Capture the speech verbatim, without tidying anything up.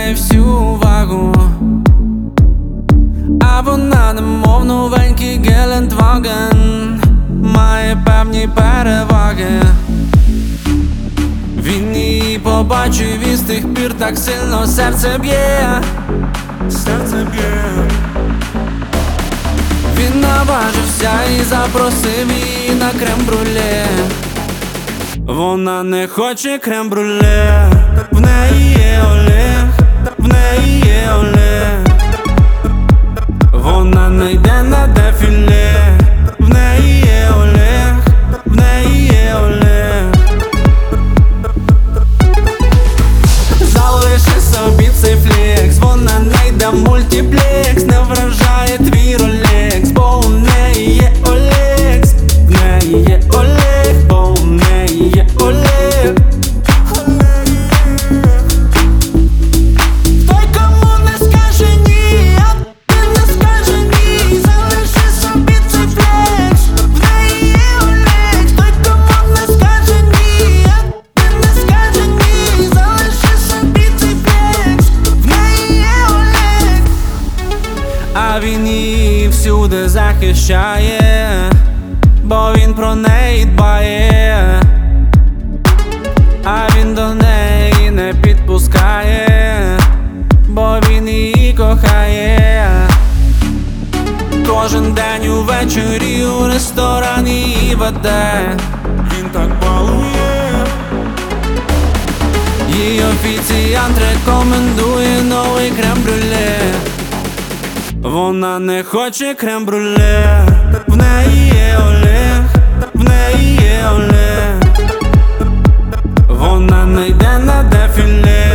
приділяє всю увагу, а вона немов новенький Гелендваген, має певні переваги. Він її побачив і з тих пір так сильно серце б'є, серце б'є. Він наважився і запросив її на крем-брюле. Вона не хоче крем-брюле, в неї є Олег, в неї є Олег. Вона не йде на дефіле, в неї є Олег, в неї є Олег. Залиши собі цей флекс, вона не йде в мультиплекс, не вражає твій ролекс, бо у неї є Олекс, в неї є Олег, бо у неї є Олег. Той, кому не скаже ні, а ти не скаже ні, залиши собі цей флекс, в неї є Олекс. Той, кому не скаже ні, а ти не скаже ні, залиши собі цей флекс, в неї є Олекс. А він її всюди захищає, бо він про неї дбає, а він до неї не підпускає, бо він її кохає. Кожен день увечері у ресторан її веде, він так балує. Їй офіціант рекомендує новий крем-брюле. Вона не хоче крем-брюле, в неї є Олег, в неї є Олег. Вона не йде на дефіле,